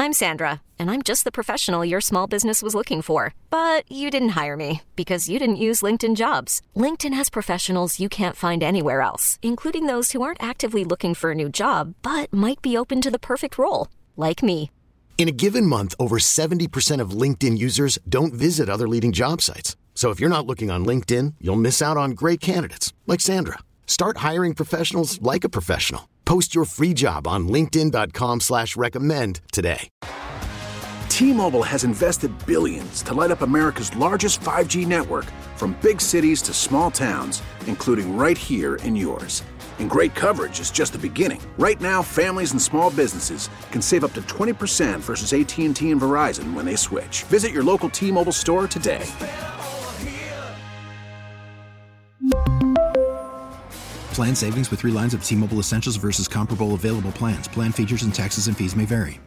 I'm Sandra, and I'm just the professional your small business was looking for. But you didn't hire me because you didn't use LinkedIn Jobs. LinkedIn has professionals you can't find anywhere else, including those who aren't actively looking for a new job, but might be open to the perfect role, like me. In a given month, over 70% of LinkedIn users don't visit other leading job sites. So if you're not looking on LinkedIn, you'll miss out on great candidates like Sandra. Start hiring professionals like a professional. Post your free job on linkedin.com/recommend today. T-Mobile has invested billions to light up America's largest 5G network, from big cities to small towns, including right here in yours. And great coverage is just the beginning. Right now, families and small businesses can save up to 20% versus AT&T and Verizon when they switch. Visit your local T-Mobile store today. Plan savings with 3 lines of T-Mobile Essentials versus comparable available plans. Plan features and taxes and fees may vary.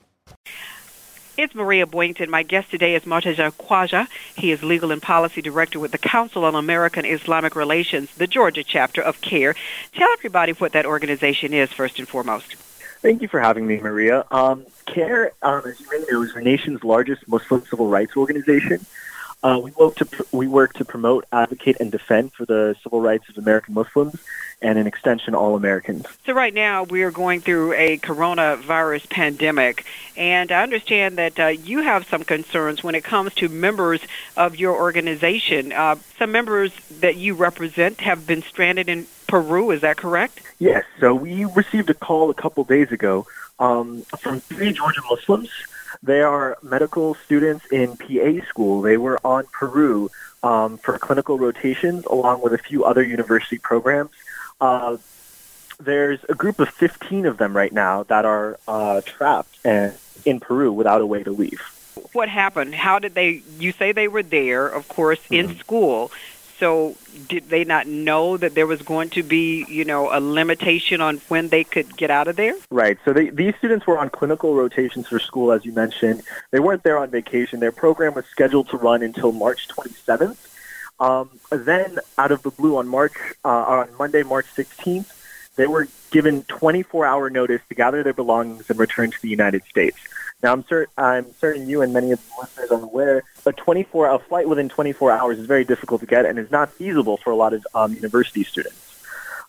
It's Maria Boynton. My guest today is Murtaza Khwaja. He is Legal and Policy Director with the Council on American Islamic Relations, the Georgia chapter of CARE. Tell everybody what that organization is, first and foremost. Thank you for having me, Maria. CARE, as you may know, is the nation's largest Muslim civil rights organization. We work to promote, advocate, and defend for the civil rights of American Muslims and, in extension, all Americans. So right now we are going through a coronavirus pandemic, and I understand that you have some concerns when it comes to members of your organization. Some members that you represent have been stranded in Peru, is that correct? Yes. So we received a call a couple days ago from 3 Georgia Muslims. They are medical students in PA school. They were on Peru for clinical rotations along with a few other university programs. There's a group of 15 of them right now that are trapped in Peru without a way to leave. What happened? How did you say they were there, of course, in school. So did they not know that there was going to be, a limitation on when they could get out of there? Right. So these students were on clinical rotations for school, as you mentioned. They weren't there on vacation. Their program was scheduled to run until March 27th. Then, out of the blue, on Monday, March 16th, they were given 24-hour notice to gather their belongings and return to the United States. Now, I'm certain you and many of the listeners are aware a flight within 24 hours is very difficult to get and is not feasible for a lot of university students.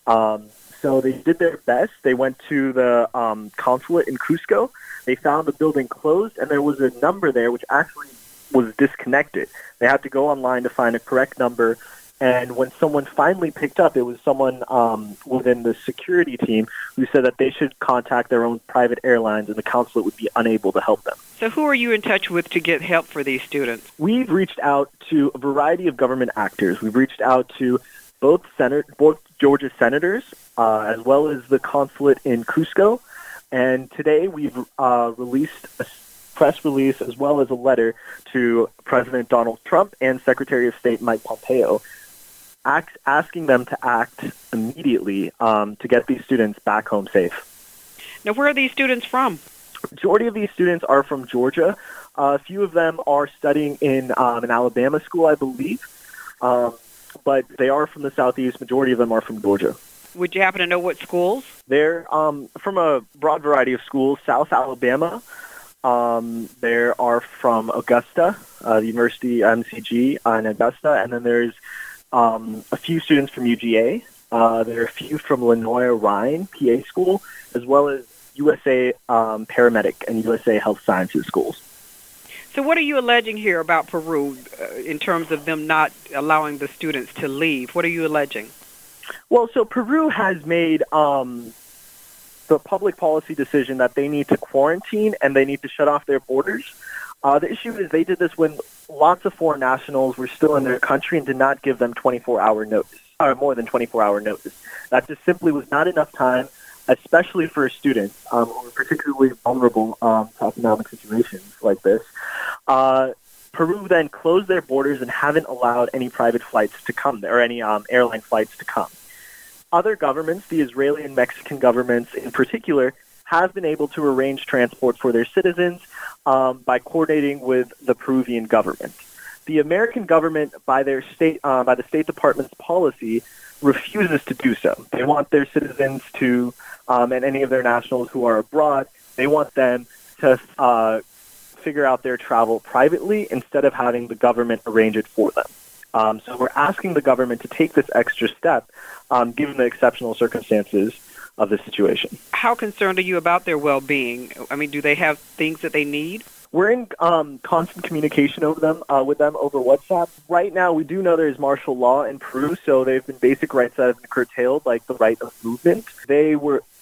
So they did their best. They went to the consulate in Cusco. They found the building closed, and there was a number there which actually was disconnected. They had to go online to find a correct number. And when someone finally picked up, it was someone within the security team who said that they should contact their own private airlines and the consulate would be unable to help them. So who are you in touch with to get help for these students? We've reached out to a variety of government actors. We've reached out to both Georgia senators as well as the consulate in Cusco. And today we've released a press release as well as a letter to President Donald Trump and Secretary of State Mike Pompeo, asking them to act immediately to get these students back home safe. Now, where are these students from? Majority of these students are from Georgia. A few of them are studying in an Alabama school, I believe, but they are from the Southeast. Majority of them are from Georgia. Would you happen to know what schools? They're from a broad variety of schools. South Alabama. There are from Augusta, the University MCG in Augusta, and then there's a few students from UGA. There are a few from Lenoir Rhine PA School, as well as USA Paramedic and USA Health Sciences schools. So what are you alleging here about Peru in terms of them not allowing the students to leave? What are you alleging? Well, so Peru has made the public policy decision that they need to quarantine and they need to shut off their borders. The issue is they did this when lots of foreign nationals were still in their country and did not give them 24-hour notice, or more than 24-hour notice. That just simply was not enough time, especially for students who are particularly vulnerable to economic situations like this. Peru then closed their borders and haven't allowed any private flights to come there, or any airline flights to come. Other governments, the Israeli and Mexican governments in particular, have been able to arrange transport for their citizens by coordinating with the Peruvian government. The American government, by the State Department's policy, refuses to do so. They want their citizens to, and any of their nationals who are abroad, they want them to figure out their travel privately instead of having the government arrange it for them. So we're asking the government to take this extra step, given the exceptional circumstances of the situation. How concerned are you about their well-being? I mean, do they have things that they need? We're in constant communication with them over WhatsApp. Right now, we do know there is martial law in Peru, so there have been basic rights that have been curtailed, like the right of movement. They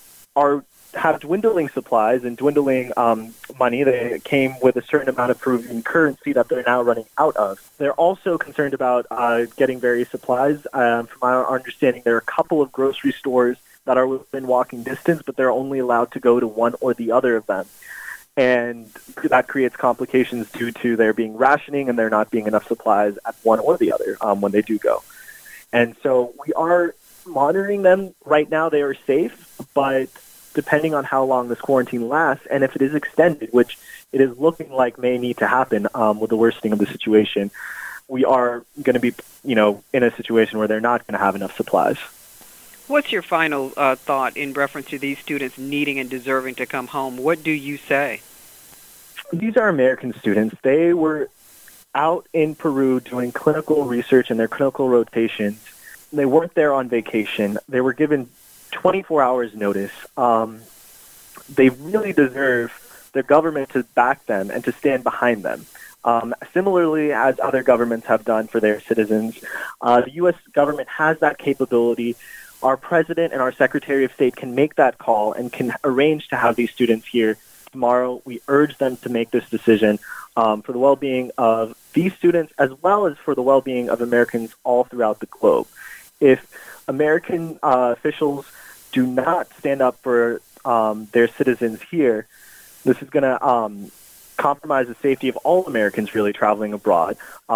have dwindling supplies and dwindling money. They came with a certain amount of Peruvian currency that they're now running out of. They're also concerned about getting various supplies. From our understanding, there are a couple of grocery stores that are within walking distance, but they're only allowed to go to one or the other of them. And that creates complications due to there being rationing and there not being enough supplies at one or the other when they do go. And so we are monitoring them. Right now they are safe, but depending on how long this quarantine lasts and if it is extended, which it is looking like may need to happen with the worsening of the situation, we are going to be, in a situation where they're not going to have enough supplies. What's your final thought in reference to these students needing and deserving to come home? What do you say? These are American students. They were out in Peru doing clinical research and their clinical rotations. They weren't there on vacation. They were given 24 hours notice. They really deserve their government to back them and to stand behind them. Similarly, as other governments have done for their citizens, the U.S. government has that capability. Our president and our Secretary of State can make that call and can arrange to have these students here tomorrow. We urge them to make this decision for the well-being of these students as well as for the well-being of Americans all throughout the globe. If American officials do not stand up for their citizens here, this is going to compromise the safety of all Americans really traveling abroad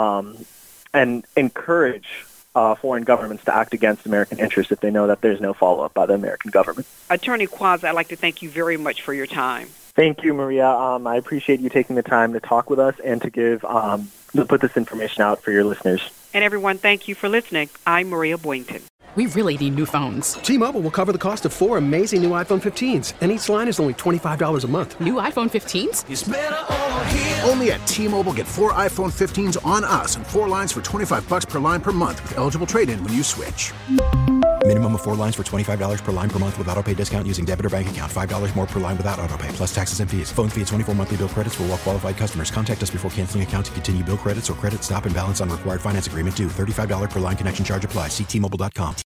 and encourage foreign governments to act against American interests if they know that there's no follow-up by the American government. Attorney Quaz, I'd like to thank you very much for your time. Thank you, Maria. I appreciate you taking the time to talk with us and to to put this information out for your listeners. And everyone, thank you for listening. I'm Maria Boynton. We really need new phones. T-Mobile will cover the cost of 4 amazing new iPhone 15s, and each line is only $25 a month. New iPhone 15s? It's better over here. Only at T-Mobile, get 4 iPhone 15s on us and 4 lines for $25 per line per month with eligible trade-in when you switch. Minimum of 4 lines for $25 per line per month with autopay discount using debit or bank account. $5 more per line without autopay, plus taxes and fees. Phone fee at 24 monthly bill credits for well-qualified customers. Contact us before canceling account to continue bill credits or credit stop and balance on required finance agreement due. $35 per line connection charge applies. See T-Mobile.com.